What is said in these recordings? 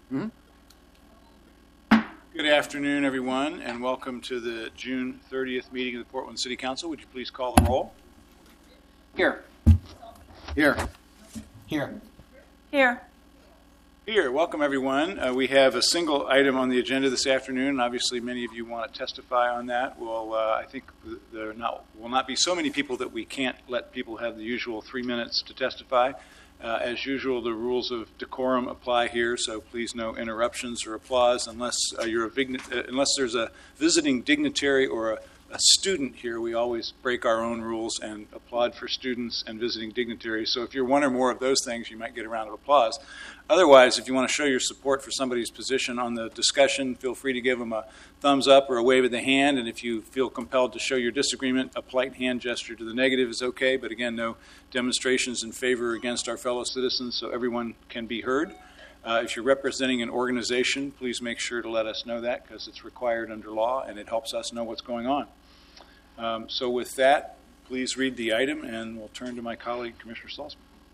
Good afternoon, everyone, and welcome to the June 30th meeting of the Portland City Council. Would you please call the roll? Here. Here. Here. Here. Here. Welcome, everyone. We have a single item on the agenda this afternoon. Obviously, many of you want to testify on that. Well, I think there will not be so many people that we can't let people have the usual 3 minutes to testify. As usual, the rules of decorum apply here, so please no interruptions or applause unless unless there's a visiting dignitary or a student here. We always break our own rules and applaud for students and visiting dignitaries. So if you're one or more of those things, you might get a round of applause. Otherwise, if you want to show your support for somebody's position on the discussion, feel free to give them a thumbs up or a wave of the hand. And if you feel compelled to show your disagreement, a polite hand gesture to the negative is okay. But again, no demonstrations in favor or against our fellow citizens, so everyone can be heard. If you're representing an organization, please make sure to let us know that, because it's required under law and it helps us know what's going on. So with that, please read the item, and we'll turn to my colleague, Commissioner Salzman.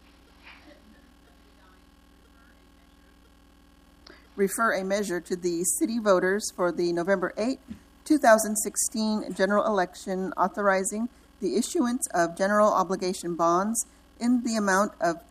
Refer a measure to the city voters for the November 8, 2016 general election authorizing the issuance of general obligation bonds in the amount of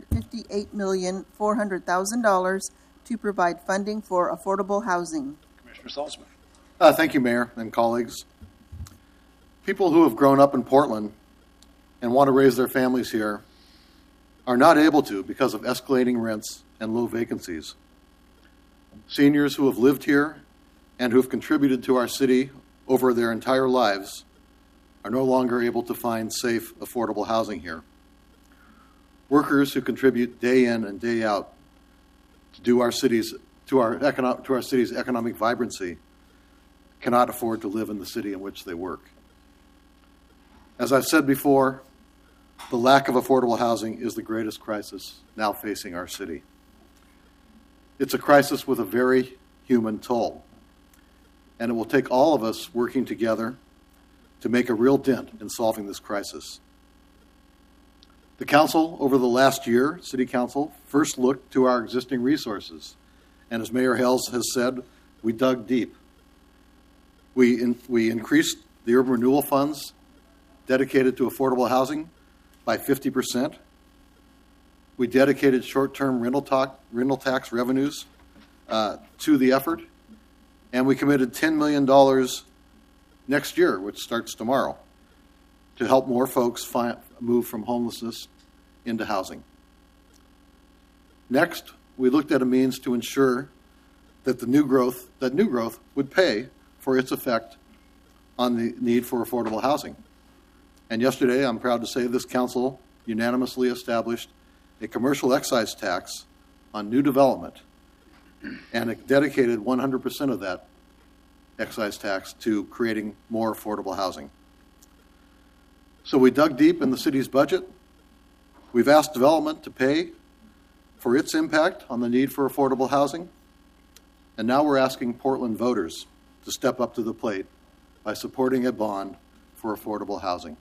$258,400,000 to provide funding for affordable housing. Commissioner Salzman. Thank you, Mayor and colleagues. People who have grown up in Portland and want to raise their families here are not able to because of escalating rents and low vacancies. Seniors who have lived here and who have contributed to our city over their entire lives are no longer able to find safe, affordable housing here. Workers who contribute day in and day out to our city's economic vibrancy cannot afford to live in the city in which they work. As I've said before, the lack of affordable housing is the greatest crisis now facing our city. It's a crisis with a very human toll, and it will take all of us working together to make a real dent in solving this crisis. The Council, over the last year, City Council, first looked to our existing resources, and as Mayor Hales has said, we dug deep. We increased the urban renewal funds dedicated to affordable housing by 50%. We dedicated short-term rental tax revenues to the effort, and we committed $10 million next year, which starts tomorrow, to help more folks move from homelessness into housing. Next, we looked at a means to ensure that new growth would pay for its effect on the need for affordable housing. And yesterday, I'm proud to say this council unanimously established a commercial excise tax on new development, and it dedicated 100% of that excise tax to creating more affordable housing. So we dug deep in the city's budget. We've asked development to pay for its impact on the need for affordable housing. And now we're asking Portland voters to step up to the plate by supporting a bond for affordable housing.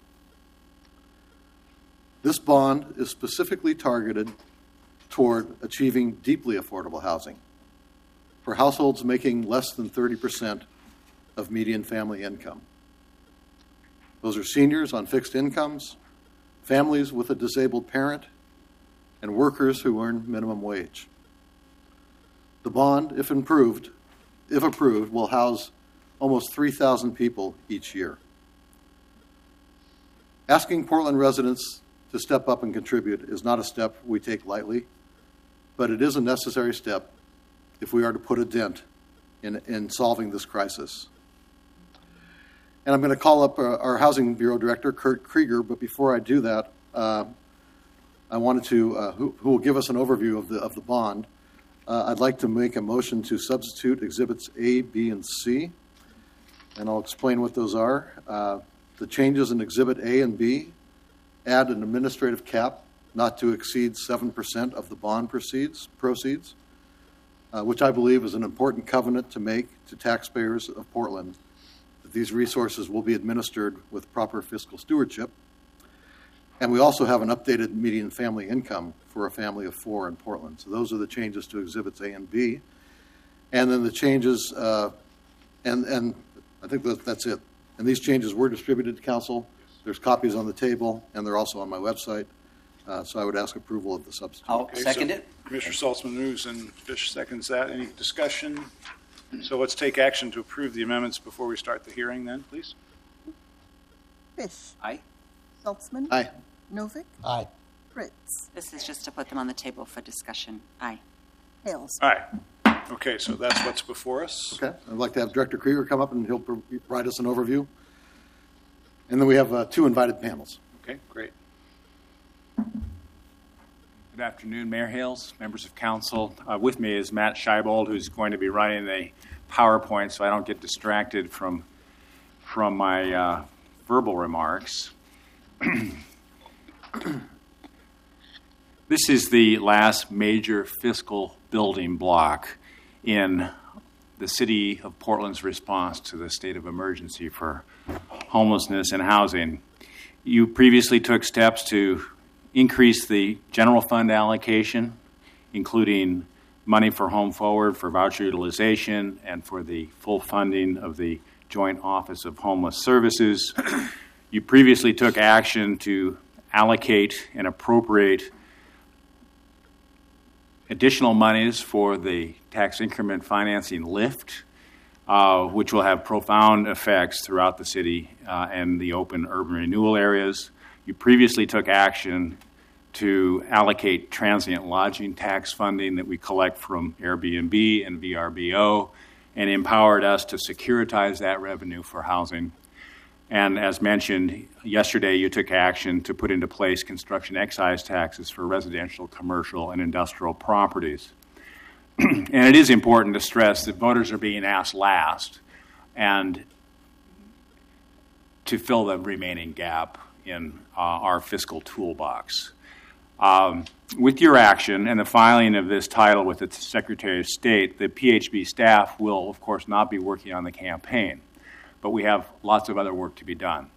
This bond is specifically targeted toward achieving deeply affordable housing for households making less than 30% of median family income. Those are seniors on fixed incomes, families with a disabled parent, and workers who earn minimum wage. The bond, if approved, will house almost 3,000 people each year. Asking Portland residents to step up and contribute is not a step we take lightly, but it is a necessary step if we are to put a dent in solving this crisis. And I'm going to call up our Housing Bureau Director, Kurt Krieger, but before I do that, I wanted to, who will give us an overview of the bond. I'd like to make a motion to substitute Exhibits A, B, and C, and I'll explain what those are. The changes in Exhibit A and B add an administrative cap not to exceed 7% of the bond proceeds, which I believe is an important covenant to make to taxpayers of Portland, that these resources will be administered with proper fiscal stewardship. And we also have an updated median family income for a family of 4 in Portland. So those are the changes to Exhibits A and B. And then the changes, and I think that's it. And these changes were distributed to council. There's copies on the table, and they're also on my website. So I would ask approval of the substitute. I'll second so it. Commissioner Saltzman moves and Fish seconds that. Any discussion? So let's take action to approve the amendments before we start the hearing then, please. Fish. Aye. Saltzman. Aye. Novick. Aye. Fritz. This is just to put them on the table for discussion. Aye. Hales. All right. Okay, so that's what's before us. Okay. I'd like to have Director Krieger come up, and he'll provide us an overview. And then we have 2 invited panels. Okay, great. Good afternoon, Mayor Hales, members of council. With me is Matt Scheibold, who's going to be running the PowerPoint so I don't get distracted from my verbal remarks. This is the last major fiscal building block in the city of Portland's response to the state of emergency for homelessness and housing. You previously took steps to increase the general fund allocation, including money for Home Forward, for voucher utilization, and for the full funding of the Joint Office of Homeless Services. You previously took action to allocate and appropriate additional monies for the tax increment financing lift, which will have profound effects throughout the city and the open urban renewal areas. You previously took action to allocate transient lodging tax funding that we collect from Airbnb and VRBO, and empowered us to securitize that revenue for housing. And as mentioned, yesterday you took action to put into place construction excise taxes for residential, commercial, and industrial properties. And it is important to stress that voters are being asked last and to fill the remaining gap in our fiscal toolbox. With your action and the filing of this title with the Secretary of State, the PHB staff will, of course, not be working on the campaign, but we have lots of other work to be done.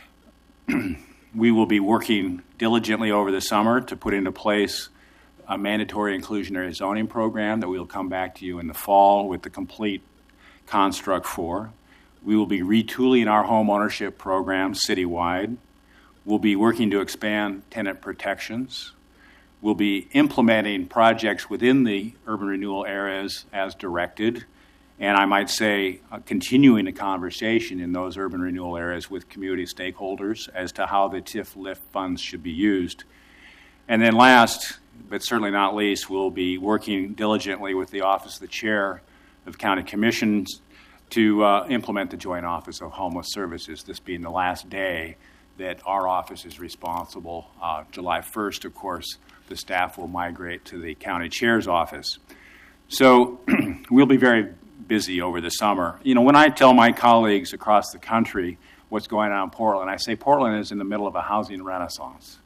We will be working diligently over the summer to put into place a mandatory inclusionary zoning program that we will come back to you in the fall with the complete construct for. We will be retooling our home ownership program citywide. We'll be working to expand tenant protections. We'll be implementing projects within the urban renewal areas as directed, and I might say continuing the conversation in those urban renewal areas with community stakeholders as to how the TIF lift funds should be used. And then last, but certainly not least, we'll be working diligently with the Office of the Chair of County Commissions to implement the Joint Office of Homeless Services, this being the last day that our office is responsible. July 1st, of course, the staff will migrate to the county chair's office. So we'll be very busy over the summer. You know, when I tell my colleagues across the country what's going on in Portland, I say Portland is in the middle of a housing renaissance.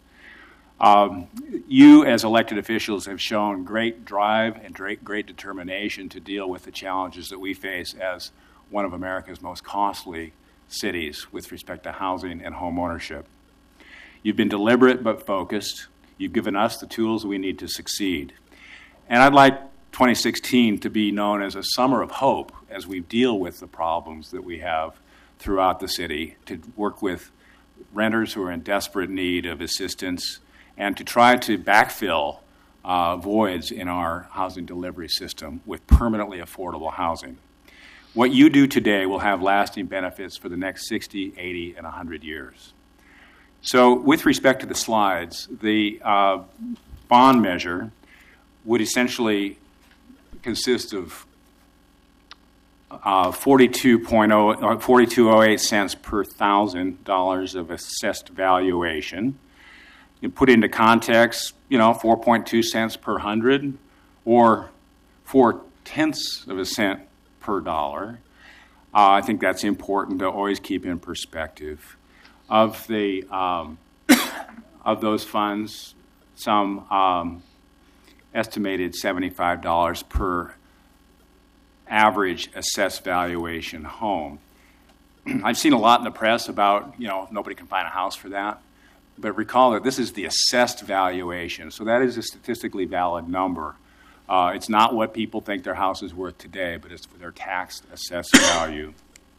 You, as elected officials, have shown great drive and great determination to deal with the challenges that we face as one of America's most costly cities with respect to housing and home ownership. You've been deliberate but focused. You've given us the tools we need to succeed. And I'd like 2016 to be known as a summer of hope as we deal with the problems that we have throughout the city, to work with renters who are in desperate need of assistance, and to try to backfill voids in our housing delivery system with permanently affordable housing. What you do today will have lasting benefits for the next 60, 80, and 100 years. So with respect to the slides, the bond measure would essentially consist of 42.08 cents per $1,000 of assessed valuation. You put into context, 4.2 cents per 100, or 0.4 of a cent per dollar. I think that's important to always keep in perspective. Of the of those funds, some estimated $75 per average assessed valuation home. I've seen a lot in the press about, nobody can find a house for that. but recall that this is the assessed valuation, so that is a statistically valid number. It's not what people think their house is worth today, but it's their tax assessed value.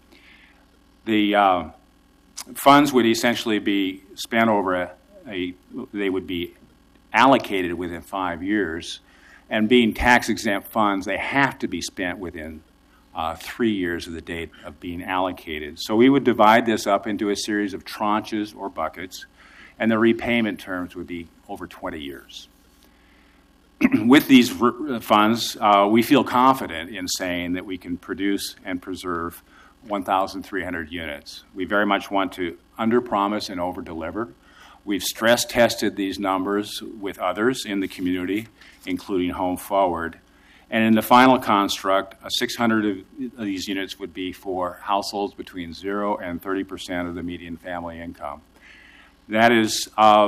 The funds would essentially be spent over they would be allocated within 5 years, and being tax-exempt funds, they have to be spent within 3 years of the date of being allocated. So we would divide this up into a series of tranches or buckets, and the repayment terms would be over 20 years. With these funds, we feel confident in saying that we can produce and preserve 1,300 units. We very much want to underpromise and overdeliver. We've stress-tested these numbers with others in the community, including Home Forward. And in the final construct, 600 of these units would be for households between 0 and 30% of the median family income. That is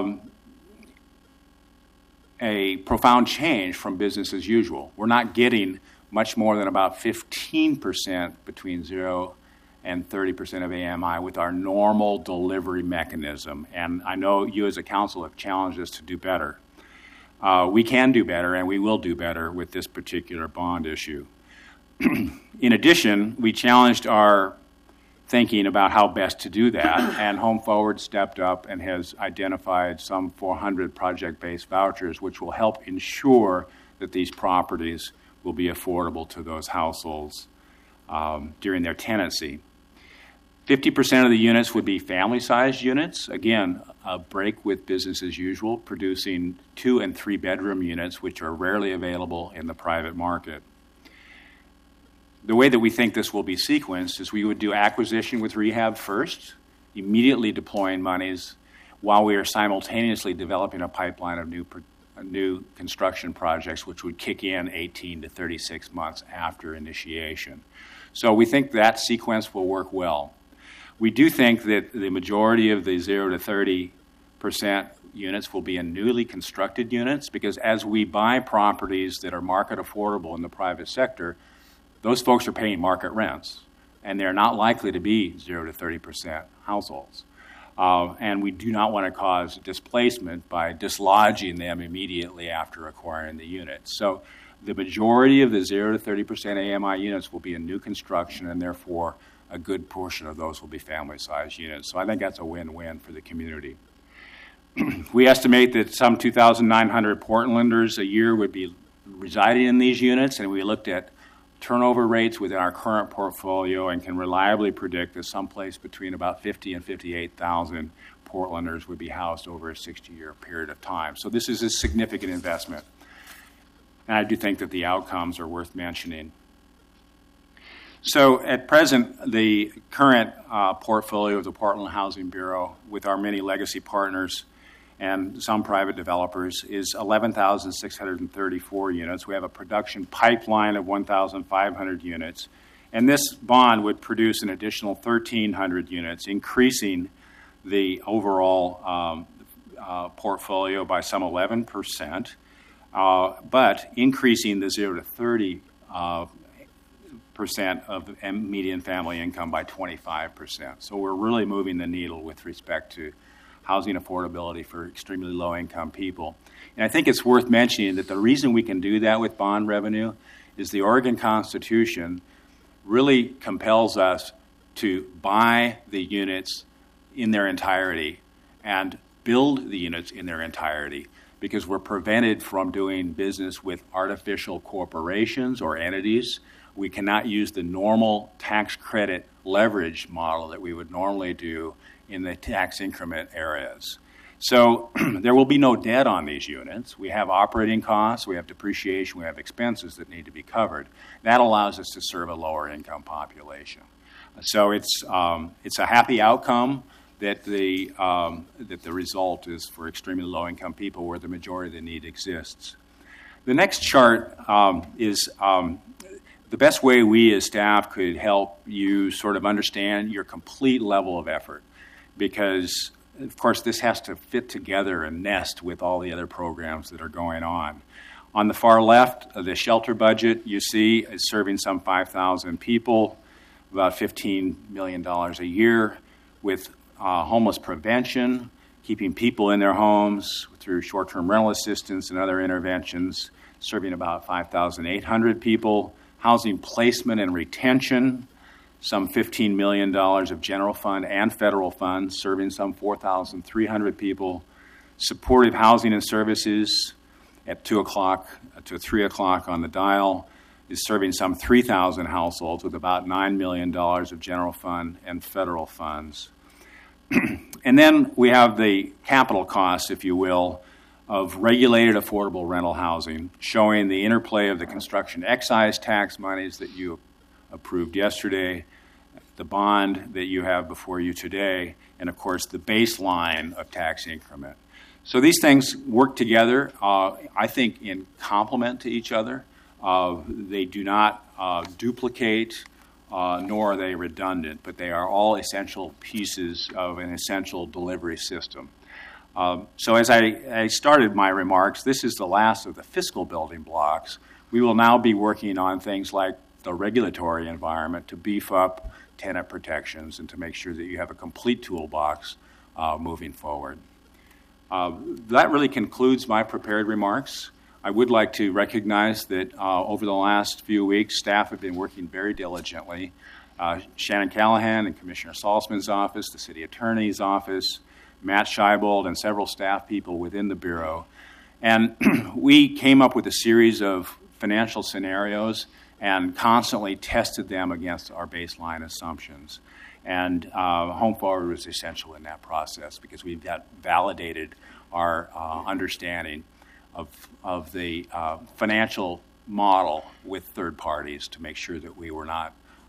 a profound change from business as usual. We're not getting much more than about 15% between 0 and 30% of AMI with our normal delivery mechanism. And I know you as a council have challenged us to do better. We can do better, and we will do better with this particular bond issue. In addition, we challenged our thinking about how best to do that, and Home Forward stepped up and has identified some 400 project-based vouchers, which will help ensure that these properties will be affordable to those households during their tenancy. 50% of the units would be family-sized units. Again, a break with business as usual, producing 2- and 3-bedroom units, which are rarely available in the private market. The way that we think this will be sequenced is we would do acquisition with rehab first, immediately deploying monies while we are simultaneously developing a pipeline of new construction projects, which would kick in 18 to 36 months after initiation. So we think that sequence will work well. We do think that the majority of the 0 to 30% units will be in newly constructed units, because as we buy properties that are market affordable in the private sector, those folks are paying market rents, and they're not likely to be 0 to 30% households. And we do not want to cause displacement by dislodging them immediately after acquiring the unit. So the majority of the 0 to 30% AMI units will be in new construction, and therefore a good portion of those will be family-sized units. So I think that's a win-win for the community. We estimate that some 2,900 Portlanders a year would be residing in these units, and we looked at turnover rates within our current portfolio and can reliably predict that someplace between about 50 and 58,000 Portlanders would be housed over a 60-year period of time. So this is a significant investment. And I do think that the outcomes are worth mentioning. So at present, the current portfolio of the Portland Housing Bureau with our many legacy partners and some private developers is 11,634 units. We have a production pipeline of 1,500 units. And this bond would produce an additional 1,300 units, increasing the overall portfolio by some 11%, but increasing the 0 to 30% of median family income by 25%. So we're really moving the needle with respect to housing affordability for extremely low-income people. And I think it's worth mentioning that the reason we can do that with bond revenue is the Oregon Constitution really compels us to buy the units in their entirety and build the units in their entirety, because we're prevented from doing business with artificial corporations or entities. We cannot use the normal tax credit leverage model that we would normally do in the tax increment areas. So there will be no debt on these units. We have operating costs, we have depreciation, we have expenses that need to be covered. That allows us to serve a lower income population. So it's a happy outcome that the result is for extremely low income people where the majority of the need exists. The next chart is the best way we as staff could help you sort of understand your complete level of effort, because, of course, this has to fit together and nest with all the other programs that are going on. On the far left, the shelter budget, you see, is serving some 5,000 people, about $15 million a year, with homeless prevention keeping people in their homes through short-term rental assistance and other interventions, serving about 5,800 people, housing placement and retention, some $15 million of general fund and federal funds, serving some 4,300 people, supportive housing and services at 2 o'clock to 3 o'clock on the dial is serving some 3,000 households with about $9 million of general fund and federal funds. And then we have the capital costs, if you will, of regulated affordable rental housing, showing the interplay of the construction excise tax monies that you approved yesterday, the bond that you have before you today, and of course the baseline of tax increment. So these things work together, I think, in complement to each other. They do not duplicate, nor are they redundant, but they are all essential pieces of an essential delivery system. So as I started my remarks, this is the last of the fiscal building blocks. We will now be working on things like the regulatory environment to beef up tenant protections and to make sure that you have a complete toolbox moving forward. That really concludes my prepared remarks. I would like to recognize that over the last few weeks, staff have been working very diligently. Shannon Callahan and Commissioner Salzman's office, the city attorney's office, Matt Scheibold, and several staff people within the Bureau. And we came up with a series of financial scenarios and constantly tested them against our baseline assumptions. And Home Forward was essential in that process because we validated our understanding of the financial model with third parties to make sure that we were not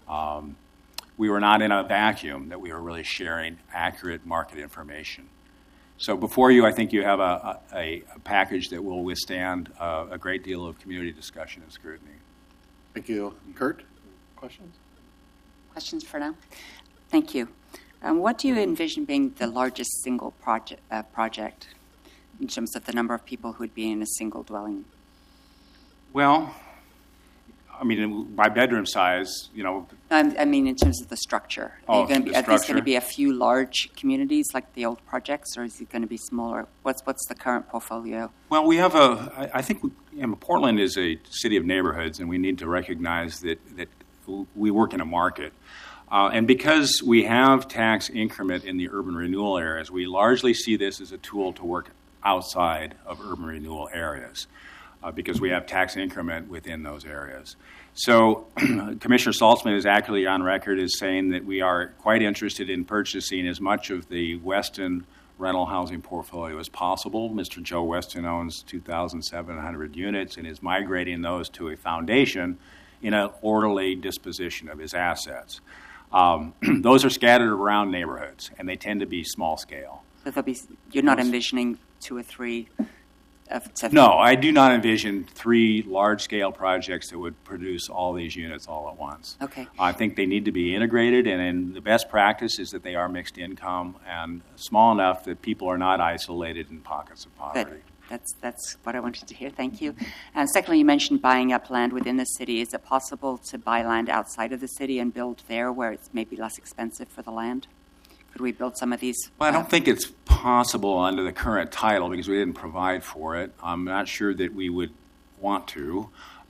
in a vacuum, that we were really sharing accurate market information. So before you, I think you have a package that will withstand a great deal of community discussion and scrutiny. Thank you. Kurt, questions? Questions for now? Thank you. What do you envision being the largest single project in terms of the number of people who would be in a single dwelling? Well, I mean, by bedroom size, you know. I mean, in terms of the structure. Are these going to be a few large communities like the old projects, or is it going to be smaller? What's the current portfolio? Well, we have I think Portland is a city of neighborhoods, and we need to recognize that we work in a market. And because we have tax increment in the urban renewal areas, we largely see this as a tool to work outside of urban renewal areas because we have tax increment within those areas. So Commissioner Salzman is accurately on record as saying that we are quite interested in purchasing as much of the Weston rental housing portfolio as possible. Mr. Joe Weston owns 2,700 units and is migrating those to a foundation in an orderly disposition of his assets. Those are scattered around neighborhoods, and they tend to be small scale. So you're not envisioning 2 or 3 No, I do not envision 3 large-scale projects that would produce all these units all at once. Okay. I think they need to be integrated, and the best practice is that they are mixed income and small enough that people are not isolated in pockets of poverty. Good. That's what I wanted to hear. Thank you. And secondly, you mentioned buying up land within the city. Is it possible to buy land outside of the city and build there where it's maybe less expensive for the land? Could we build some of these? Well, I don't think it's possible under the current title because we didn't provide for it. I'm not sure that we would want to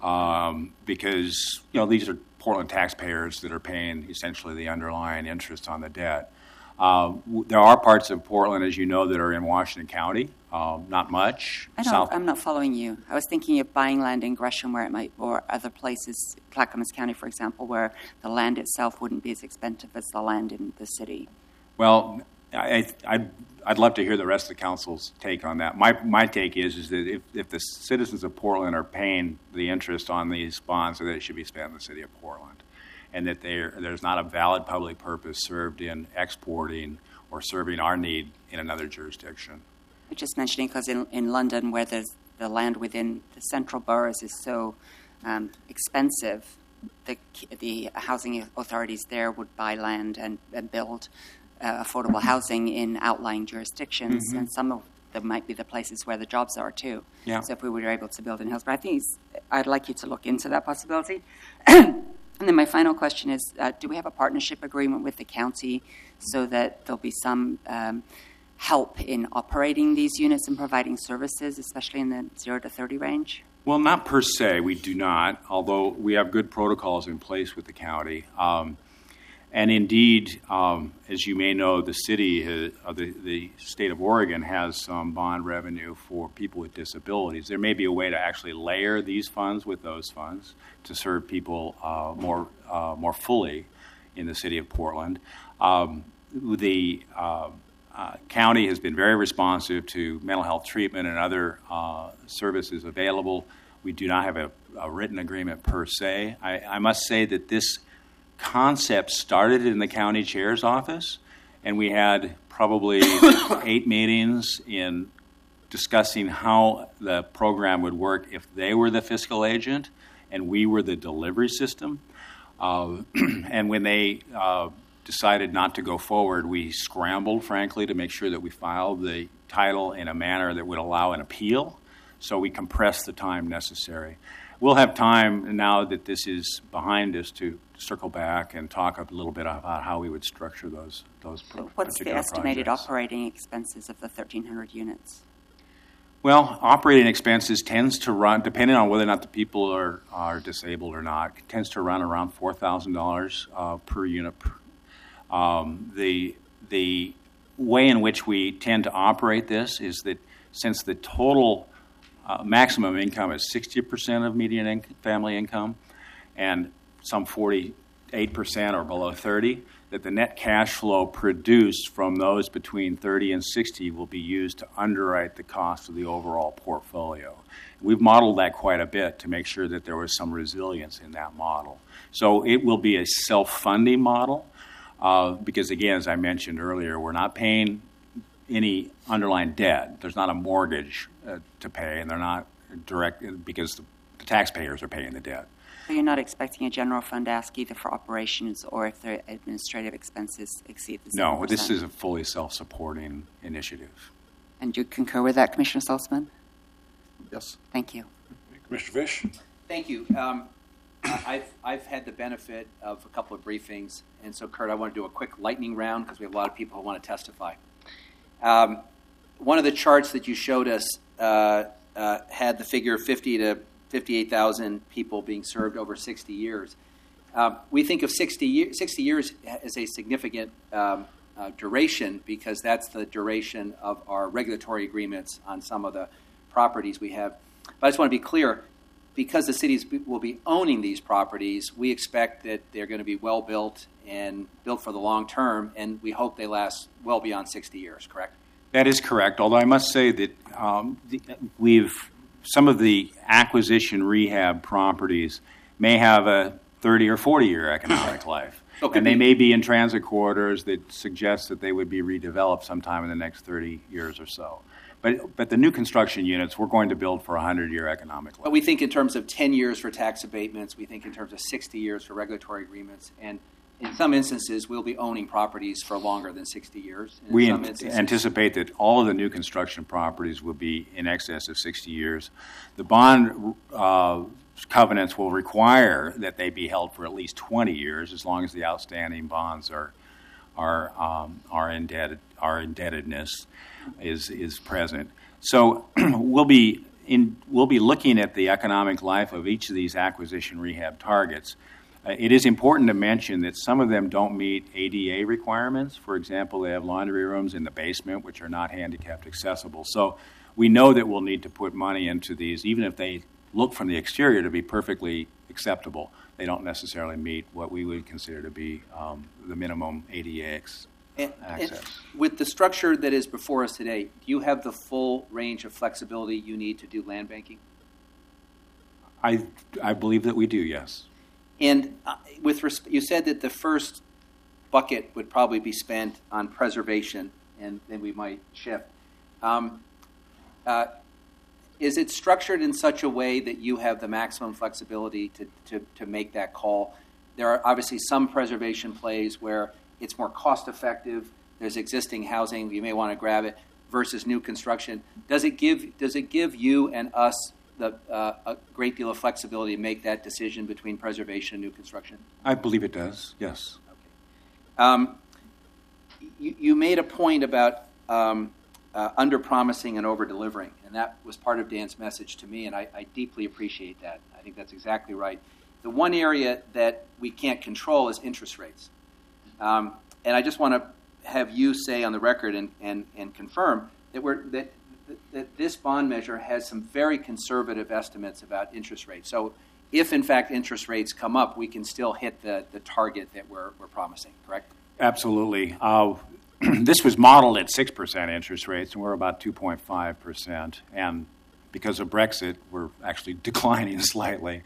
because, these are Portland taxpayers that are paying essentially the underlying interest on the debt. There are parts of Portland, as you know, that are in Washington County. Not much. I'm not following you. I was thinking of buying land in Gresham or other places, Clackamas County, for example, where the land itself wouldn't be as expensive as the land in the city. Well, I'd love to hear the rest of the council's take on that. My take is that if the citizens of Portland are paying the interest on these bonds, that it should be spent in the city of Portland, and that there's not a valid public purpose served in exporting or serving our need in another jurisdiction. I'm just mentioning because in London, where there's the land within the central boroughs is so expensive, the housing authorities there would buy land and build affordable housing in outlying jurisdictions, and some of them might be the places where the jobs are too. Yeah. So if we were able to build in Hillsborough, I'd like you to look into that possibility. And then my final question is, do we have a partnership agreement with the county so that there'll be some help in operating these units and providing services, especially in the 0 to 30 range? Well, not per se. We do not, although we have good protocols in place with the county. And indeed, as you may know, the city, the state of Oregon has some bond revenue for people with disabilities. There may be a way to actually layer these funds with those funds to serve people more fully in the city of Portland. The county has been very responsive to mental health treatment and other services available. We do not have a written agreement per se. I must say that this concept started in the county chair's office, and we had probably 8 meetings in discussing how the program would work if they were the fiscal agent and we were the delivery system. And when they decided not to go forward, we scrambled, frankly, to make sure that we filed the title in a manner that would allow an appeal. So we compressed the time necessary. We'll have time now that this is behind us to circle back and talk a little bit about how we would structure those What's the estimated projects. operating expenses of the 1,300 units? Well, operating expenses tends to run, depending on whether or not the people are disabled or not, tends to run around $4,000 per unit. The way in which we tend to operate this is that since the total maximum income is 60% of median family income, and some 48% or below 30%, that the net cash flow produced from those between 30 and 60 will be used to underwrite the cost of the overall portfolio. We've modeled that quite a bit to make sure that there was some resilience in that model. So it will be a self-funding model because, again, as I mentioned earlier, we're not paying any underlying debt. There's not a mortgage to pay, and they're not direct because the taxpayers are paying the debt. So you're not expecting a general fund ask either for operations or if their administrative expenses exceed the 7%? No, this is a fully self-supporting initiative. And you concur with that, Commissioner Saltzman? Yes. Thank you. Commissioner Fish? Thank you. I've had the benefit of a couple of briefings, and so, Kurt, I want to do a quick lightning round because we have a lot of people who want to testify. One of the charts that you showed us had the figure 50 to 58,000 people being served over 60 years. We think of 60 years as a significant duration because that's the duration of our regulatory agreements on some of the properties we have. But I just want to be clear, because the cities will be owning these properties, we expect that they're going to be well built and built for the long term, and we hope they last well beyond 60 years, correct? That is correct, although I must say that some of the acquisition rehab properties may have a 30 or 40-year economic life. Okay. And they may be in transit corridors that suggest that they would be redeveloped sometime in the next 30 years or so. But the new construction units, we're going to build for a 100-year economic life. But we think in terms of 10 years for tax abatements, we think in terms of 60 years for regulatory agreements, and in some instances, we'll be owning properties for longer than 60 years. And We in some instances, anticipate that all of the new construction properties will be in excess of 60 years. The bond covenants will require that they be held for at least 20 years, as long as the outstanding bonds our indebtedness is present. So we'll be looking at the economic life of each of these acquisition rehab targets. It is important to mention that some of them don't meet ADA requirements. For example, they have laundry rooms in the basement, which are not handicapped accessible. So we know that we'll need to put money into these, even if they look from the exterior to be perfectly acceptable. They don't necessarily meet what we would consider to be the minimum ADA access. And with the structure that is before us today, do you have the full range of flexibility you need to do land banking? I believe that we do, yes. And you said that the first bucket would probably be spent on preservation, and then we might shift. Is it structured in such a way that you have the maximum flexibility to make that call? There are obviously some preservation plays where it's more cost-effective. There's existing housing, you may want to grab it, versus new construction. Does it give you and us a great deal of flexibility to make that decision between preservation and new construction? I believe it does, yes. Okay. You made a point about under-promising and over-delivering. And that was part of Dan's message to me, and I deeply appreciate that. I think that's exactly right. The one area that we can't control is interest rates. And I just want to have you say on the record and confirm that that this bond measure has some very conservative estimates about interest rates. So if, in fact, interest rates come up, we can still hit the target that we're promising, correct? Absolutely. This was modeled at 6% interest rates, and we're about 2.5%. And because of Brexit, we're actually declining slightly.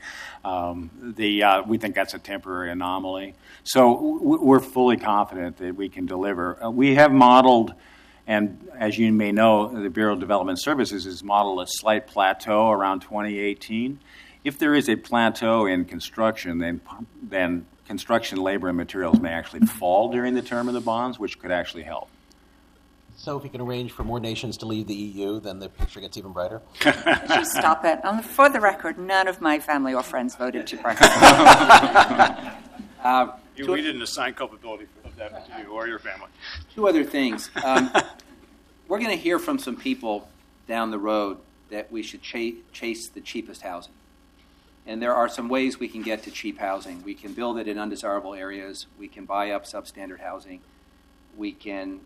We think that's a temporary anomaly. So we're fully confident that we can deliver. We have modeled, and as you may know, the Bureau of Development Services has modeled a slight plateau around 2018. If there is a plateau in construction, then construction labor and materials may actually fall during the term of the bonds, which could actually help. So if we can arrange for more nations to leave the EU, then the picture gets even brighter? Just stop it. For the record, none of my family or friends voted to Brexit. We didn't assign culpability of that to you or your family. Two other things. We're going to hear from some people down the road that we should chase the cheapest housing. And there are some ways we can get to cheap housing. We can build it in undesirable areas. We can buy up substandard housing. We can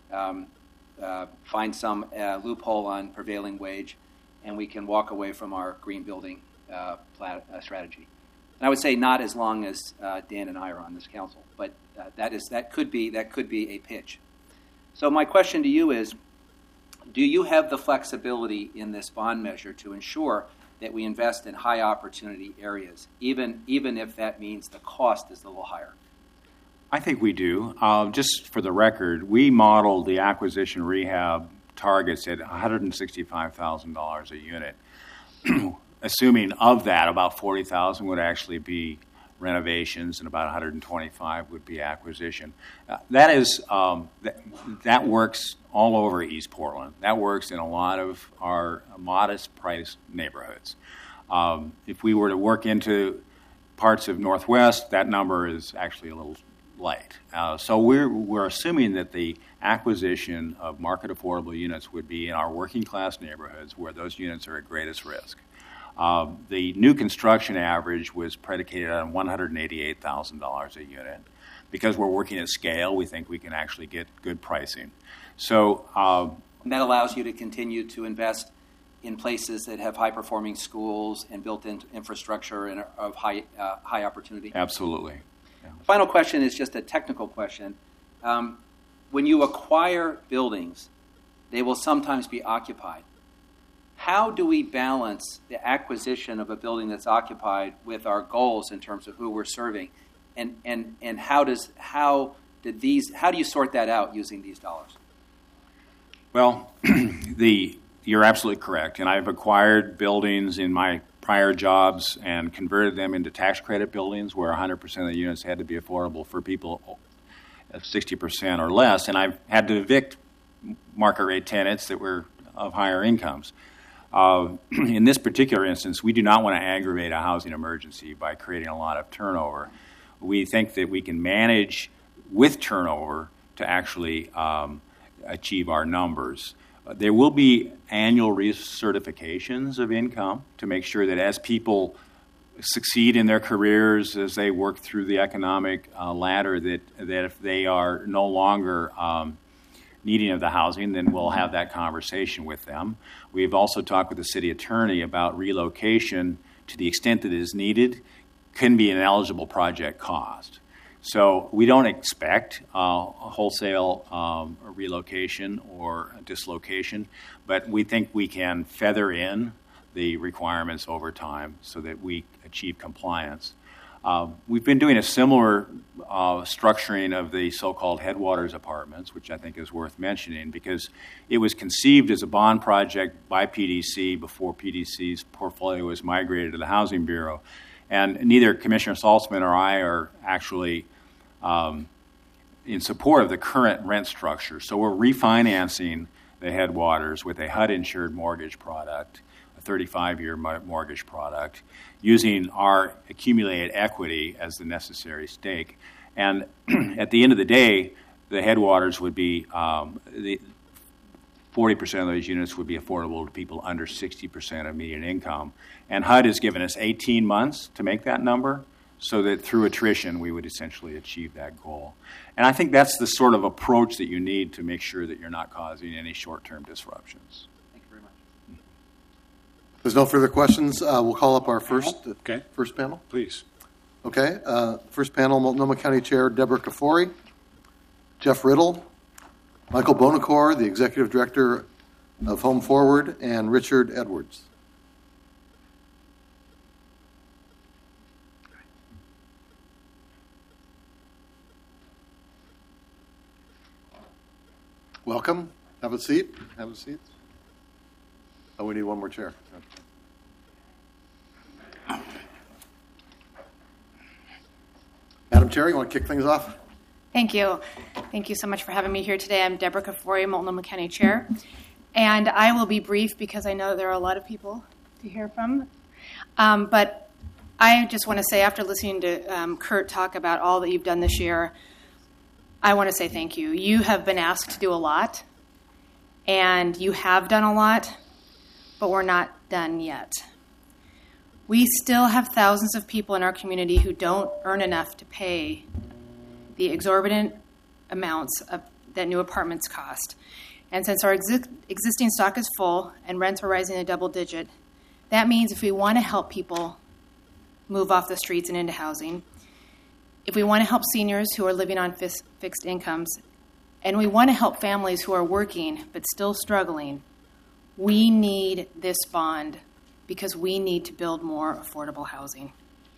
find some loophole on prevailing wage, and we can walk away from our green building strategy. And I would say not as long as Dan and I are on this council, but that could be a pitch. So my question to you is, do you have the flexibility in this bond measure to ensure that we invest in high opportunity areas, even if that means the cost is a little higher? I think we do. Just for the record, we modeled the acquisition rehab targets at $165,000 a unit, assuming of that about $40,000 would actually be renovations and about $125,000 would be acquisition. That works all over East Portland. That works in a lot of our modest price neighborhoods. If we were to work into parts of Northwest, that number is actually a little light. So we're assuming that the acquisition of market affordable units would be in our working class neighborhoods where those units are at greatest risk. The new construction average was predicated on $188,000 a unit. Because we're working at scale, we think we can actually get good pricing. So and that allows you to continue to invest in places that have high-performing schools and built-in infrastructure and of high opportunity. Absolutely. Yeah. The final question is just a technical question. When you acquire buildings, they will sometimes be occupied. How do we balance the acquisition of a building that's occupied with our goals in terms of who we're serving, and how do you sort that out using these dollars? Well, you're absolutely correct, and I've acquired buildings in my prior jobs and converted them into tax credit buildings where 100% of the units had to be affordable for people at 60% or less, and I've had to evict market rate tenants that were of higher incomes. In this particular instance, we do not want to aggravate a housing emergency by creating a lot of turnover. We think that we can manage with turnover to actually achieve our numbers. There will be annual recertifications of income to make sure that as people succeed in their careers, as they work through the economic ladder, that if they are no longer needing of the housing, then we'll have that conversation with them. We've also talked with the city attorney about relocation to the extent that it is needed can be an eligible project cost. So we don't expect wholesale relocation or dislocation, but we think we can feather in the requirements over time so that we achieve compliance. We've been doing a similar structuring of the so-called Headwaters apartments, which I think is worth mentioning because it was conceived as a bond project by PDC before PDC's portfolio was migrated to the Housing Bureau. And neither Commissioner Saltzman or I are actually in support of the current rent structure. So we're refinancing the Headwaters with a HUD-insured mortgage product, a 35-year mortgage product, using our accumulated equity as the necessary stake. And at the end of the day, the Headwaters would be 40% of those units would be affordable to people under 60% of median income. And HUD has given us 18 months to make that number, so that through attrition we would essentially achieve that goal. And I think that's the sort of approach that you need to make sure that you're not causing any short-term disruptions. Thank you very much. If there's no further questions, we'll call up our first panel. Please. Okay. First panel, Multnomah County Chair Deborah Kafori, Jeff Riddle, Michael Bonacore, the Executive Director of Home Forward, and Richard Edwards. Welcome. Have a seat. Have a seat. Oh, we need one more chair. Madam Chair, you want to kick things off? Thank you. Thank you so much for having me here today. I'm Deborah Kafori, Multnomah County Chair. And I will be brief because I know that there are a lot of people to hear from. But I just want to say, after listening to Kurt talk about all that you've done this year, I want to say thank you. You have been asked to do a lot, and you have done a lot, but we're not done yet. We still have thousands of people in our community who don't earn enough to pay the exorbitant amounts that new apartments cost. And since our existing stock is full and rents are rising a double digit, that means if we want to help people move off the streets and into housing, if we want to help seniors who are living on fixed incomes, and we want to help families who are working but still struggling, we need this bond because we need to build more affordable housing.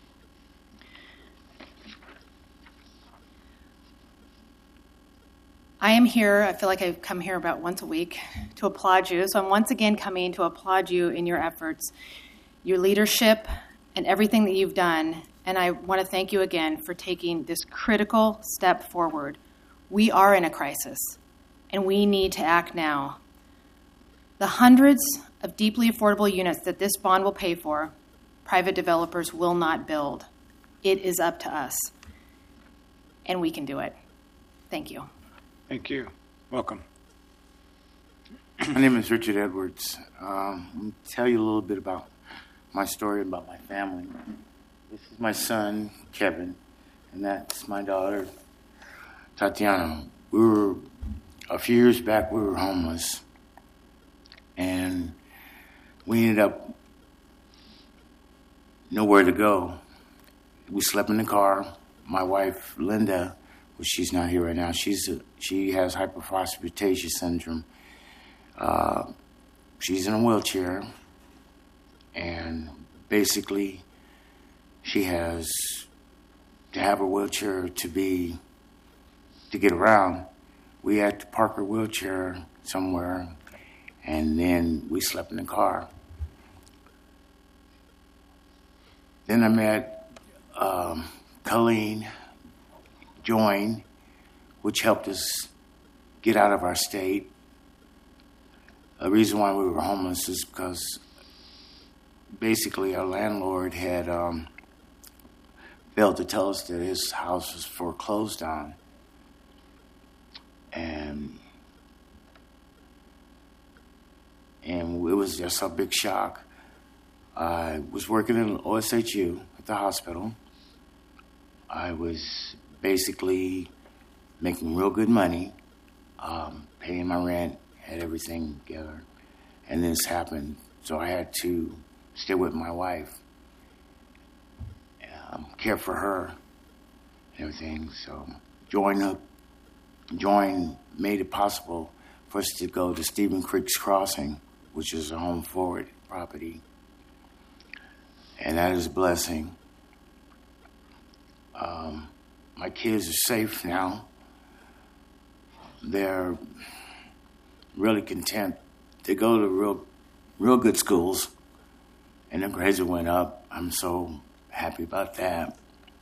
I am here, I feel like I come here about once a week to applaud you. So I'm once again coming to applaud you in your efforts, your leadership, and everything that you've done. And I want to thank you again for taking this critical step forward. We are in a crisis, and we need to act now. The hundreds of deeply affordable units that this bond will pay for, private developers will not build. It is up to us, and we can do it. Thank you. Thank you. Welcome. My name is Richard Edwards. Let me tell you a little bit about my story about my family. This is my son, Kevin, and that's my daughter, Tatiana. A few years back, we were homeless, and we ended up nowhere to go. We slept in the car. My wife, Linda, well, she's not here right now. She has hyperphosphatemia syndrome. She's in a wheelchair, and basically, she has to have a wheelchair to get around. We had to park her wheelchair somewhere, and then we slept in the car. Then I met Colleen Join, which helped us get out of our state. The reason why we were homeless is because basically our landlord had failed to tell us that his house was foreclosed on. And it was just a big shock. I was working in OSHU at the hospital. I was basically making real good money, paying my rent, had everything together. And this happened, so I had to stay with my wife, care for her and everything. So Join made it possible for us to go to Stephen Creek's Crossing, which is a Home Forward property. And that is a blessing. My kids are safe now. They're really content. They go to real good schools, and their grades went up. I'm so happy about that.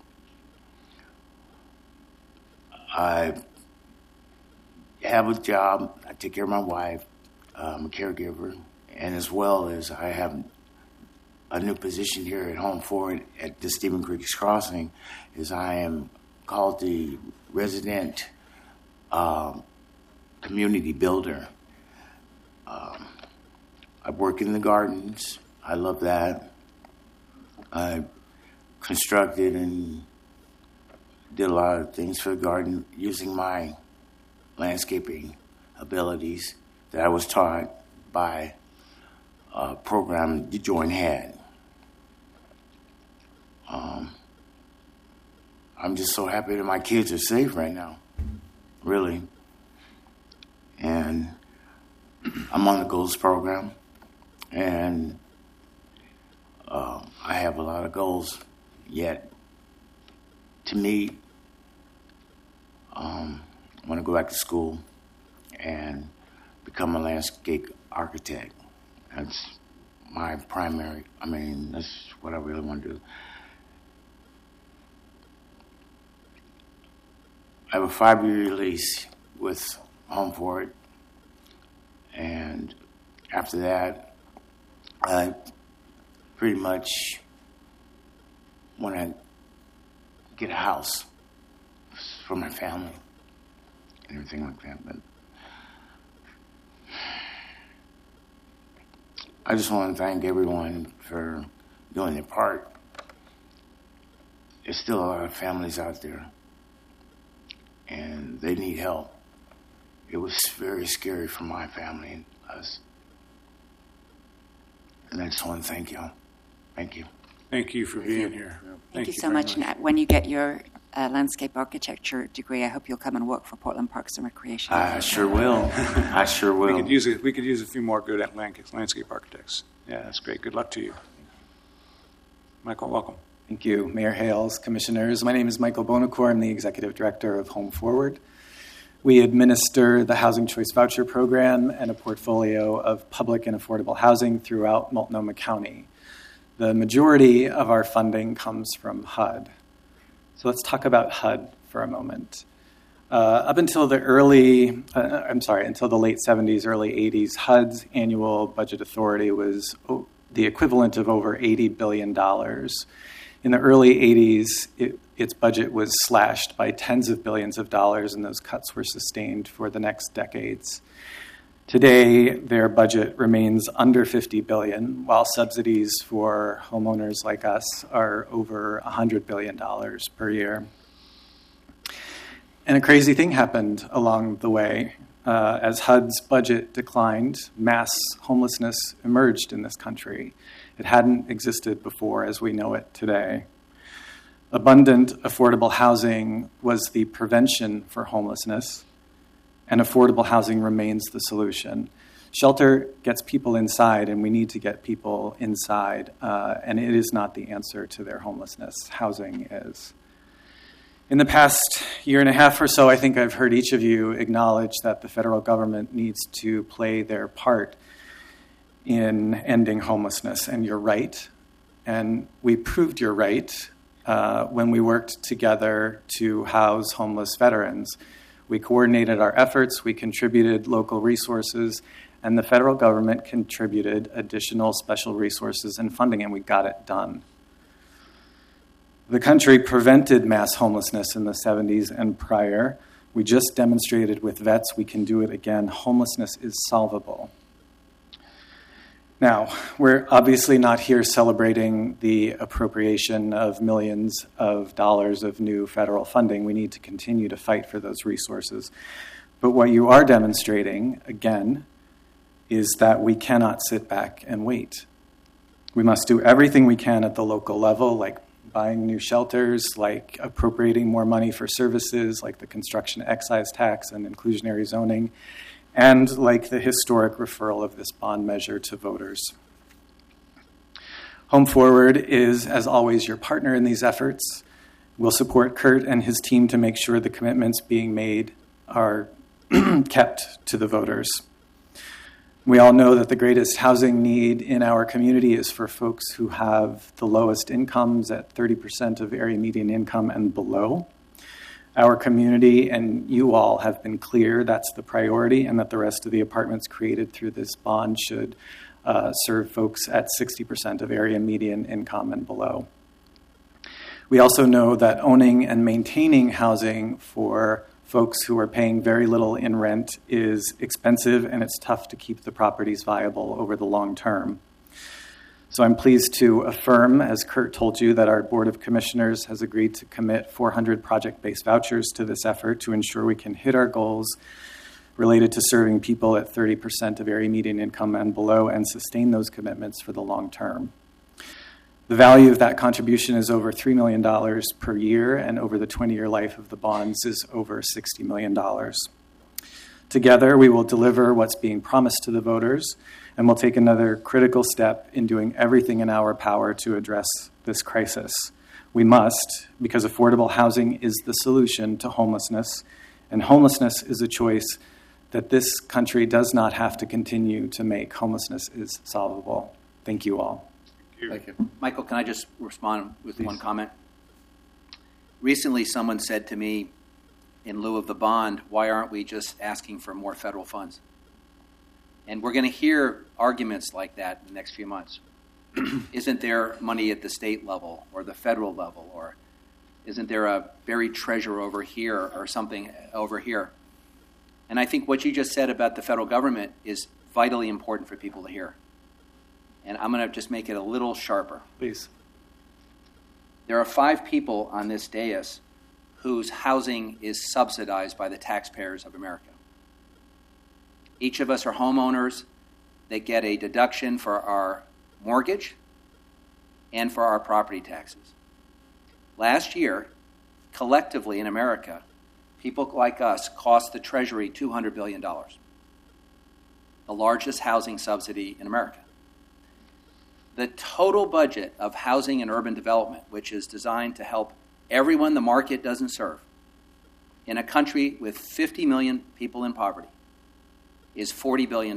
I have a job. I take care of my wife. I'm a caregiver, and as well as I have a new position here at Home Forward at the Stephen Creek's Crossing, is I am called the resident community builder. I work in the gardens. I love that. I constructed and did a lot of things for the garden using my landscaping abilities that I was taught by a program DeJoyne had. I'm just so happy that my kids are safe right now, really. And I'm on the goals program, and I have a lot of goals yet to meet. I want to go back to school and become a landscape architect. That's my primary, that's what I really want to do. I have a 5-year lease with Home Forward, and after that, I pretty much want to get a house for my family and everything like that. But I just want to thank everyone for doing their part. There's still a lot of families out there, and they need help. It was very scary for my family and us. And I just want to thank y'all. Thank you. Thank you for being here. Thank you so much. And when you get your landscape architecture degree, I hope you'll come and work for Portland Parks and Recreation. I sure will. I sure will. We could use a few more good landscape architects. Yeah, that's great. Good luck to you. Michael, welcome. Thank you, Mayor Hales, Commissioners. My name is Michael Bonacore. I'm the Executive Director of Home Forward. We administer the Housing Choice Voucher Program and a portfolio of public and affordable housing throughout Multnomah County. The majority of our funding comes from HUD. So let's talk about HUD for a moment. Up until the until the late 70s, early 80s, HUD's annual budget authority was the equivalent of over $80 billion. In the early 80s, its budget was slashed by tens of billions of dollars, and those cuts were sustained for the next decades. Today, their budget remains under $50 billion, while subsidies for homeowners like us are over $100 billion per year. And a crazy thing happened along the way. As HUD's budget declined, mass homelessness emerged in this country. It hadn't existed before as we know it today. Abundant, affordable housing was the prevention for homelessness, and affordable housing remains the solution. Shelter gets people inside, and we need to get people inside, and it is not the answer to their homelessness. Housing is. In the past year and a half or so, I think I've heard each of you acknowledge that the federal government needs to play their part in ending homelessness, and you're right. And we proved you're right when we worked together to house homeless veterans. We coordinated our efforts, we contributed local resources, and the federal government contributed additional special resources and funding, and we got it done. The country prevented mass homelessness in the 70s and prior. We just demonstrated with vets we can do it again. Homelessness is solvable. Now, we're obviously not here celebrating the appropriation of millions of dollars of new federal funding. We need to continue to fight for those resources. But what you are demonstrating, again, is that we cannot sit back and wait. We must do everything we can at the local level, like buying new shelters, like appropriating more money for services, like the construction excise tax and inclusionary zoning, and like the historic referral of this bond measure to voters. Home Forward is, as always, your partner in these efforts. We'll support Kurt and his team to make sure the commitments being made are kept to the voters. We all know that the greatest housing need in our community is for folks who have the lowest incomes at 30% of area median income and below. Our community and you all have been clear that's the priority, and that the rest of the apartments created through this bond should serve folks at 60% of area median income and below. We also know that owning and maintaining housing for folks who are paying very little in rent is expensive, and it's tough to keep the properties viable over the long term. So I'm pleased to affirm, as Kurt told you, that our Board of Commissioners has agreed to commit 400 project-based vouchers to this effort to ensure we can hit our goals related to serving people at 30% of area median income and below and sustain those commitments for the long term. The value of that contribution is over $3 million per year, and over the 20-year life of the bonds is over $60 million. Together, we will deliver what's being promised to the voters, and we'll take another critical step in doing everything in our power to address this crisis. We must, because affordable housing is the solution to homelessness, and homelessness is a choice that this country does not have to continue to make. Homelessness is solvable. Thank you all. Thank you. Michael, can I just respond with one comment? Recently, someone said to me, in lieu of the bond, why aren't we just asking for more federal funds? And we're going to hear arguments like that in the next few months. Isn't there money at the state level or the federal level? Or isn't there a buried treasure over here or something over here? And I think what you just said about the federal government is vitally important for people to hear. And I'm going to just make it a little sharper. Please. There are 5 people on this dais whose housing is subsidized by the taxpayers of America. Each of us are homeowners that get a deduction for our mortgage and for our property taxes. Last year, collectively in America, people like us cost the Treasury $200 billion, the largest housing subsidy in America. The total budget of housing and urban development, which is designed to help everyone the market doesn't serve, in a country with 50 million people in poverty, is $40 billion.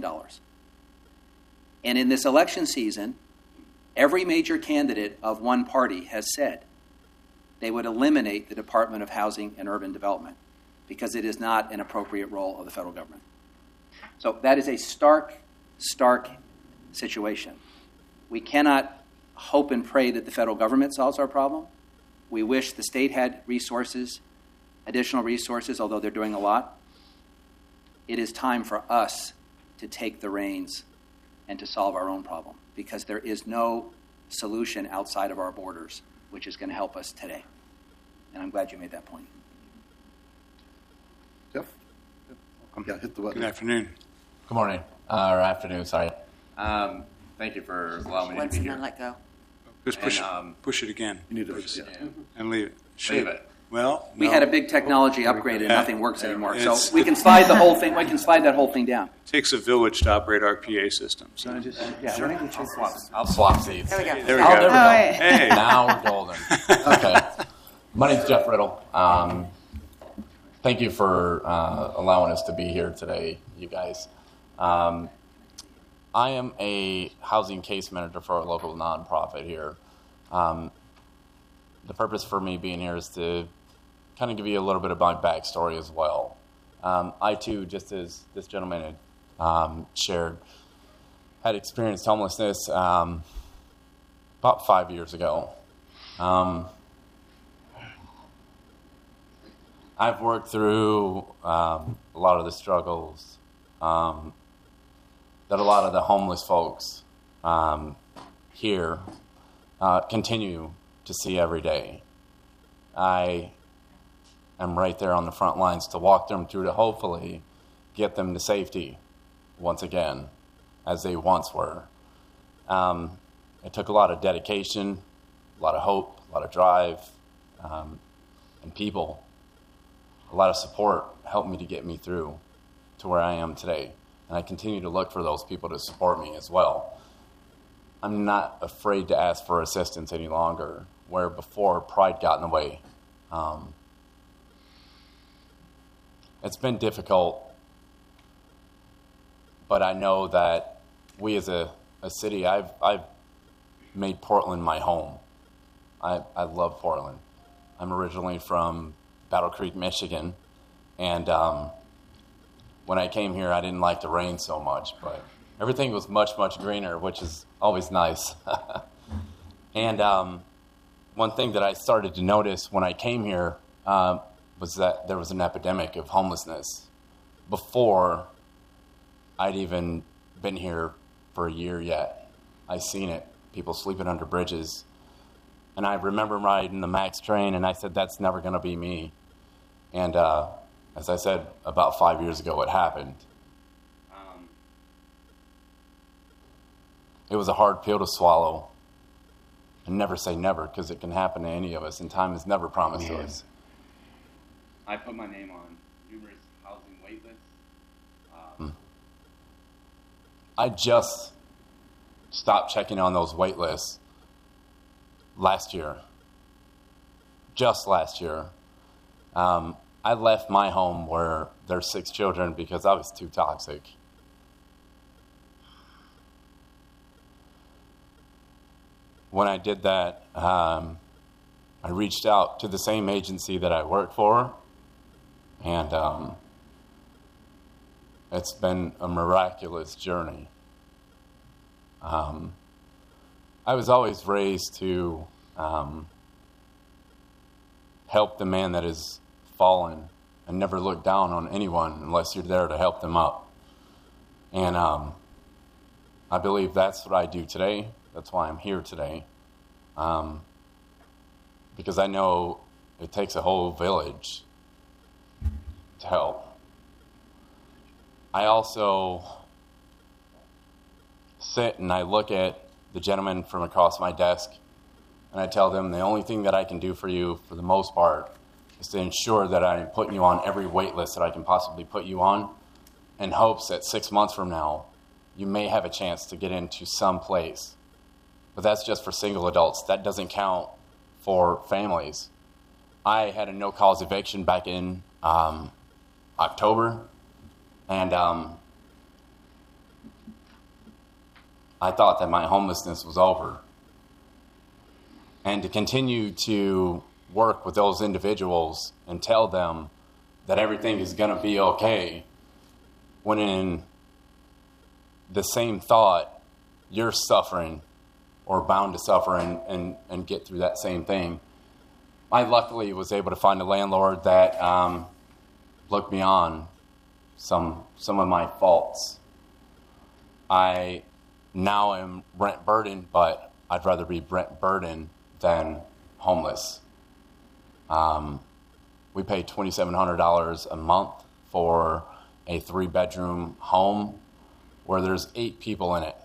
And in this election season, every major candidate of one party has said they would eliminate the Department of Housing and Urban Development because it is not an appropriate role of the federal government. So that is a stark situation. We cannot hope and pray that the federal government solves our problem. We wish the state had resources, additional resources, although they're doing a lot. It is time for us to take the reins and to solve our own problem, because there is no solution outside of our borders which is going to help us today. And I'm glad you made that point. Jeff? Yeah, hit the button. Good afternoon. Good morning, or afternoon, sorry. Thank you for allowing me to Once be and here. then let go. Just push it again. You need to, please. yeah. And leave it. Leave it. Well, We no. had a big technology upgrade and nothing works anymore. So It's- we can slide the whole thing. We can slide that whole thing down. It takes a village to operate our PA system. So. I'll swap seats. There we go. There we Oh, go. there we go. right. Hey. Now we're golden. Okay. My name's Jeff Riddle. Thank you for allowing us to be here today, you guys. I am a housing case manager for a local nonprofit here. The purpose for me being here is to kind of give you a little bit of my backstory as well. I too, just as this gentleman had shared, had experienced homelessness about 5 years ago. I've worked through a lot of the struggles that a lot of the homeless folks here continue to see every day. I am right there on the front lines to walk them through to hopefully get them to safety once again, as they once were. It took a lot of dedication, a lot of hope, a lot of drive, and people. A lot of support helped me to get me through to where I am today. And I continue to look for those people to support me as well. I'm not afraid to ask for assistance any longer, where before pride got in the way. It's been difficult, but I know that we as a city, I've made Portland my home. I love Portland. I'm originally from Battle Creek, Michigan, and when I came here, I didn't like the rain so much, but everything was much, much greener, which is always nice. And one thing that I started to notice when I came here, was that there was an epidemic of homelessness before I'd even been here for a year yet. I seen it, people sleeping under bridges. And I remember riding the MAX train, and I said, that's never going to be me. And as I said, about 5 years ago, it happened. It was a hard pill to swallow. And never say never, because it can happen to any of us, and time is never promised to us. I put my name on numerous housing wait lists. I just stopped checking on those wait lists last year. Just last year. I left my home where there's 6 children because I was too toxic. When I did that, I reached out to the same agency that I work for, and it's been a miraculous journey. I was always raised to help the man that is fallen and never look down on anyone unless you're there to help them up. And I believe that's what I do today. That's why I'm here today. Because I know it takes a whole village to help. I also sit and I look at the gentleman from across my desk and I tell them the only thing that I can do for you for the most part is to ensure that I'm putting you on every wait list that I can possibly put you on in hopes that 6 months from now you may have a chance to get into some place. But that's just for single adults. That doesn't count for families. I had a no-cause eviction back in October, and I thought that my homelessness was over. And to continue to work with those individuals and tell them that everything is going to be okay, when in the same thought, you're suffering or bound to suffer and get through that same thing. I luckily was able to find a landlord that looked beyond some of my faults. I now am rent burdened, but I'd rather be rent burdened than homeless. We pay $2,700 a month for a 3-bedroom home where there's 8 people in it.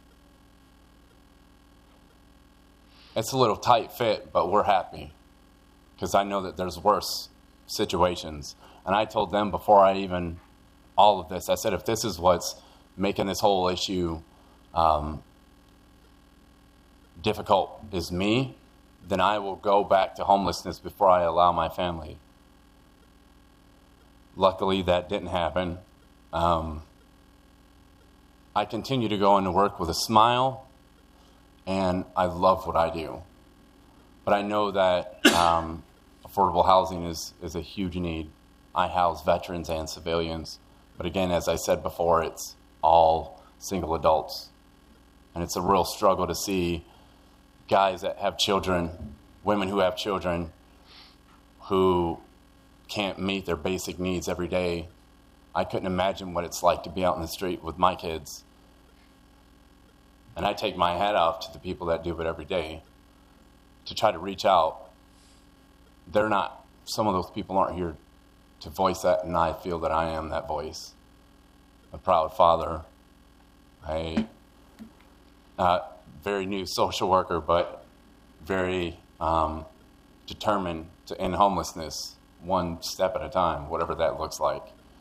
It's a little tight fit, but we're happy because I know that there's worse situations. And I told them before all of this, I said, if this is what's making this whole issue difficult is me, then I will go back to homelessness before I allow my family. Luckily, that didn't happen. I continue to go into work with a smile, and I love what I do. But I know that affordable housing is a huge need. I house veterans and civilians. But again, as I said before, it's all single adults. And it's a real struggle to see guys that have children, women who have children, who can't meet their basic needs every day. I couldn't imagine what it's like to be out in the street with my kids. And I take my hat off to the people that do it every day to try to reach out. Some of those people aren't here to voice that, and I feel that I am that voice. A proud father, a very new social worker, but very determined to end homelessness one step at a time, whatever that looks like.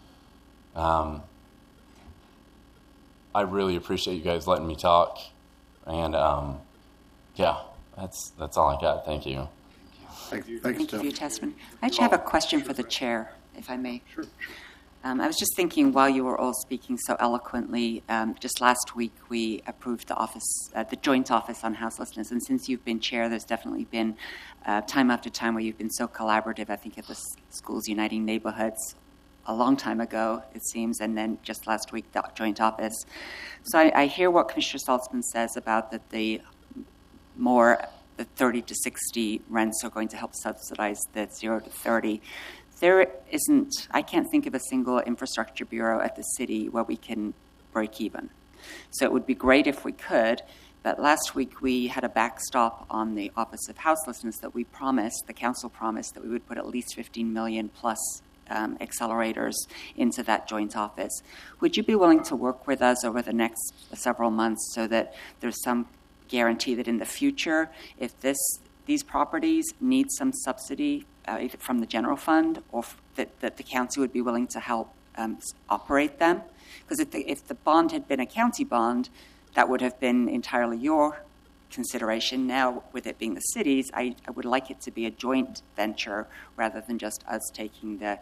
I really appreciate you guys letting me talk, and yeah, that's all I got. Thank you. Thank you for your testimony. I actually have a question for the chair, if I may. Sure. I was just thinking while you were all speaking so eloquently, just last week we approved the Joint Office on Houselessness, and since you've been chair, there's definitely been time after time where you've been so collaborative. I think at the Schools Uniting Neighborhoods a long time ago, it seems, and then just last week, the Joint Office. So I hear what Commissioner Saltzman says about that the more the 30 to 60 rents are going to help subsidize the 0 to 30. There isn't, I can't think of a single infrastructure bureau at the city where we can break even. So it would be great if we could, but last week we had a backstop on the Office of Houselessness that we promised, the council promised that we would put at least 15 million plus accelerators into that joint office. Would you be willing to work with us over the next several months so that there's some guarantee that in the future, if these properties need some subsidy either from the general fund or that the county would be willing to help operate them? Because if the bond had been a county bond, that would have been entirely your consideration. Now, with it being the city's, I would like it to be a joint venture rather than just us taking the,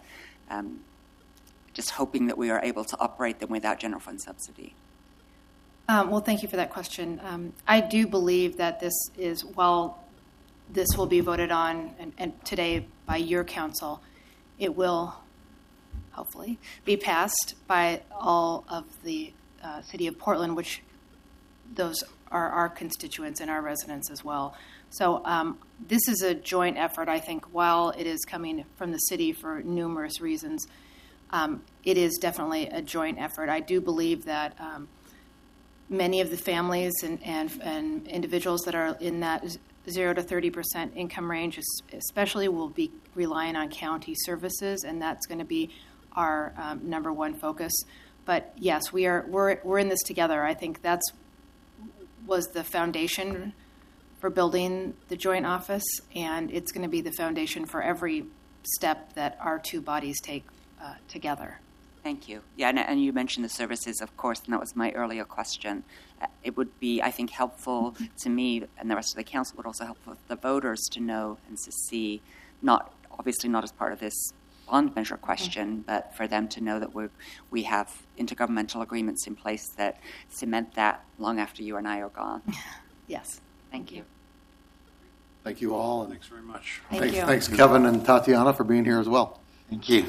just hoping that we are able to operate them without general fund subsidy. Well, thank you for that question. I do believe that this is, while this will be voted on and today by your council, it will hopefully be passed by all of the city of Portland, which those are our constituents and our residents as well. So this is a joint effort, I think, while it is coming from the city for numerous reasons. It is definitely a joint effort. I do believe that many of the families and individuals that are in that 0 to 30% income range especially will be relying on county services, and that's going to be our number one focus. But yes, we're in this together. I think that's was the foundation for building the joint office, and it's going to be the foundation for every step that our two bodies take together. Thank you. Yeah, and you mentioned the services, of course, and that was my earlier question. It would be, I think, helpful to me and the rest of the council, but also helpful for the voters to know and to see, obviously not as part of this bond measure question, but for them to know that we have intergovernmental agreements in place that cement that long after you and I are gone. Yes. Thank you. Thank you all. And Thanks very much. Thank you. Thanks, Kevin and Tatiana, for being here as well. Thank you.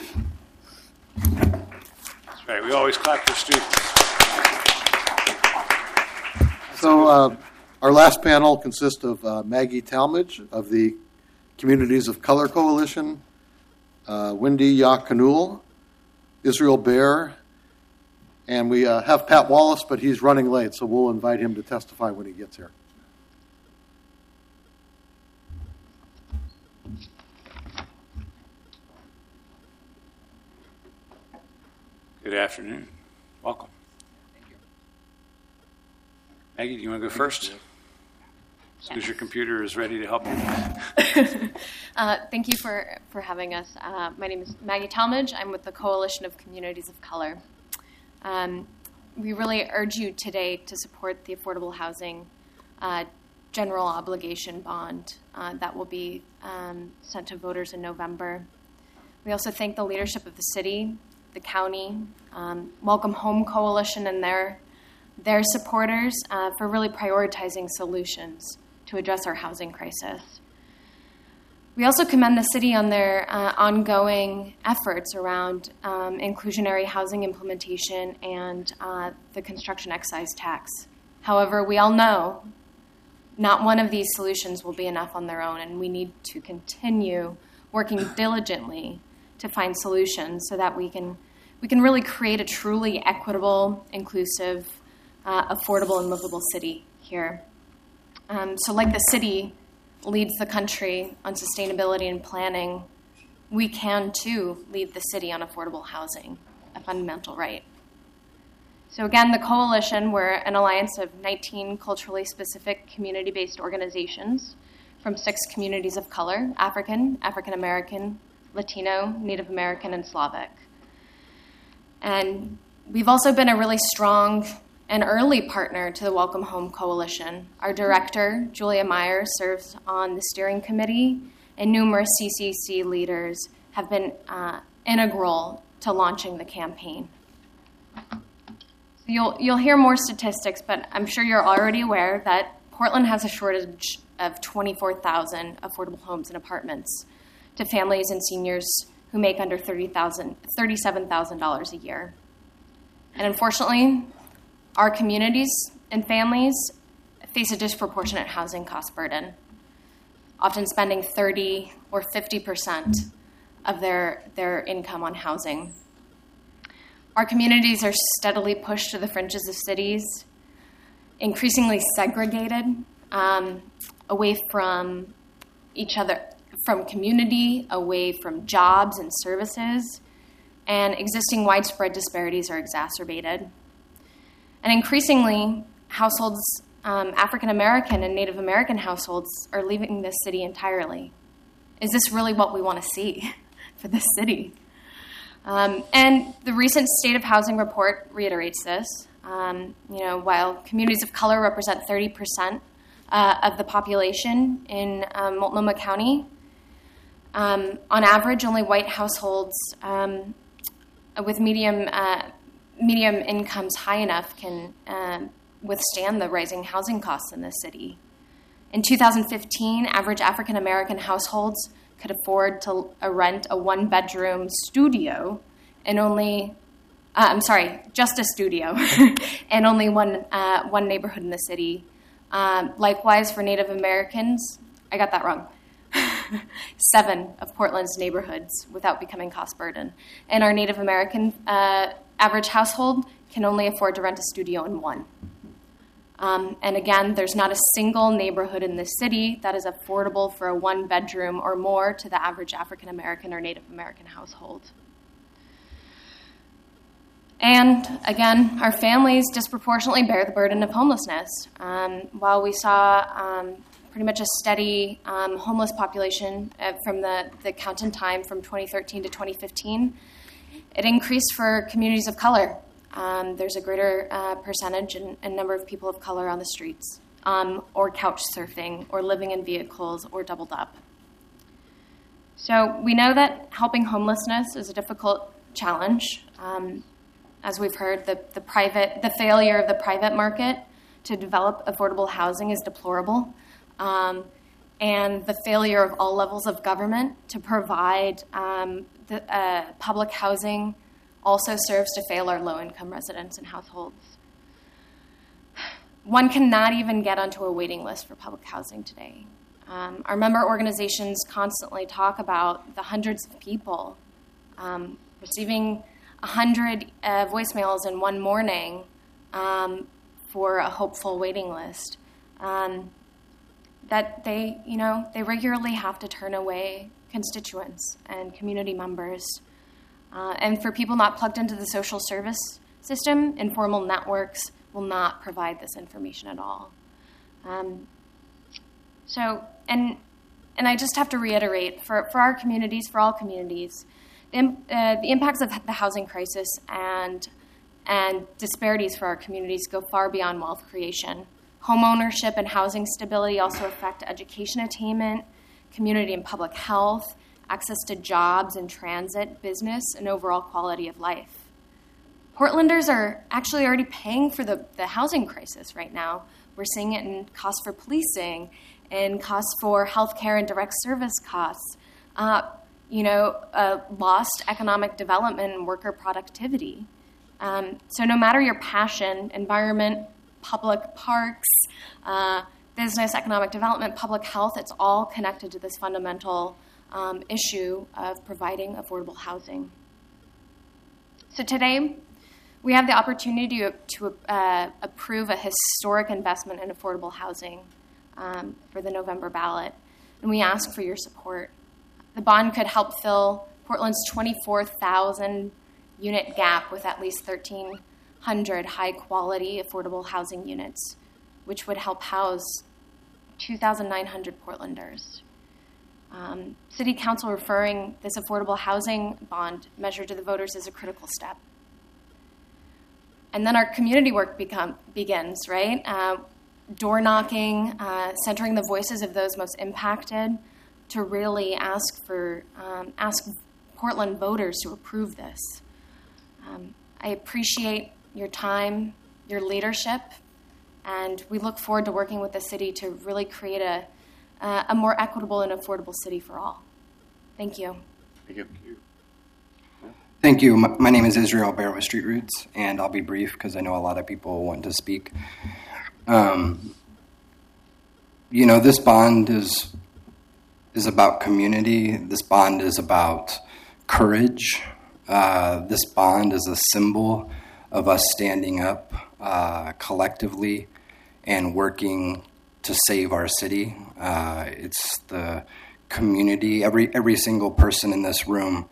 That's right. We always clap for students. So our last panel consists of Maggie Talmadge of the Communities of Color Coalition, Wendy Yakanul, Israel Bear, and we have Pat Wallace, but he's running late, so we'll invite him to testify when he gets here. Good afternoon. Welcome. Thank you. Maggie, do you want to go first? As soon as your computer is ready to help you. Thank you for having us. My name is Maggie Talmadge. I'm with the Coalition of Communities of Color. We really urge you today to support the affordable housing general obligation bond that will be sent to voters in November. We also thank the leadership of the city, the county, Welcome Home Coalition and their supporters for really prioritizing solutions to address our housing crisis. We also commend the city on their ongoing efforts around inclusionary housing implementation and the construction excise tax. However, we all know not one of these solutions will be enough on their own, and we need to continue working diligently to find solutions so that we can really create a truly equitable, inclusive, affordable, and livable city here. So like the city leads the country on sustainability and planning, we can too lead the city on affordable housing, a fundamental right. So again, the Coalition, we're an alliance of 19 culturally specific community-based organizations from 6 communities of color: African, African American, Latino, Native American, and Slavic. And we've also been a really strong and early partner to the Welcome Home Coalition. Our director, Julia Myers, serves on the steering committee, and numerous CCC leaders have been integral to launching the campaign. So you'll hear more statistics, but I'm sure you're already aware that Portland has a shortage of 24,000 affordable homes and apartments to families and seniors who make under $37,000 a year. And unfortunately, our communities and families face a disproportionate housing cost burden. often spending 30 or 50% of their income on housing. Our communities are steadily pushed to the fringes of cities, increasingly segregated, away from each other, from community, away from jobs and services, and existing widespread disparities are exacerbated. And increasingly, households, African American and Native American households, are leaving this city entirely. Is this really what we want to see for this city? And the recent State of Housing report reiterates this. While communities of color represent 30% of the population in Multnomah County, on average, only white households with medium incomes high enough can withstand the rising housing costs in this city. In 2015, average African American households could afford to rent a one-bedroom studio and just a studio, and only one neighborhood in the city. Likewise, for Native Americans, I got that wrong. 7 of Portland's neighborhoods without becoming cost burden. And our Native American average household can only afford to rent a studio in 1. And again, there's not a single neighborhood in the city that is affordable for a 1-bedroom or more to the average African American or Native American household. And again, our families disproportionately bear the burden of homelessness. While we saw pretty much a steady homeless population from the count in time from 2013 to 2015, it increased for communities of color. There's a greater percentage and number of people of color on the streets, or couch surfing, or living in vehicles, or doubled up. So we know that helping homelessness is a difficult challenge. As we've heard, the failure of the private market to develop affordable housing is deplorable, and the failure of all levels of government to provide public housing also serves to fail our low-income residents and households. One cannot even get onto a waiting list for public housing today. Our member organizations constantly talk about the hundreds of people receiving 100 voicemails in one morning for a hopeful waiting list. That they regularly have to turn away constituents and community members. And for people not plugged into the social service system, informal networks will not provide this information at all. And I just have to reiterate, for our communities, for all communities, the impacts of the housing crisis and disparities for our communities go far beyond wealth creation. Home ownership and housing stability also affect education attainment, community and public health, access to jobs and transit, business, and overall quality of life. Portlanders are actually already paying for the housing crisis right now. We're seeing it in costs for policing, in costs for healthcare and direct service costs, lost economic development and worker productivity. So no matter your passion, environment, public parks, business, economic development, public health, it's all connected to this fundamental issue of providing affordable housing. So today, we have the opportunity to approve a historic investment in affordable housing for the November ballot, and we ask for your support. The bond could help fill Portland's 24,000 unit gap with at least 1,300 high-quality affordable housing units, which would help house 2,900 Portlanders. City Council referring this affordable housing bond measure to the voters is a critical step. And then our community work begins, right? Door knocking, centering the voices of those most impacted to really ask Portland voters to approve this. I appreciate your time, your leadership, and we look forward to working with the city to really create a more equitable and affordable city for all. Thank you. Thank you. Thank you. My name is Israel Bear with Street Roots, and I'll be brief because I know a lot of people want to speak. This bond is is about community. This bond is about courage. This bond is a symbol of us standing up collectively and working to save our city. It's the community. Every single person in this room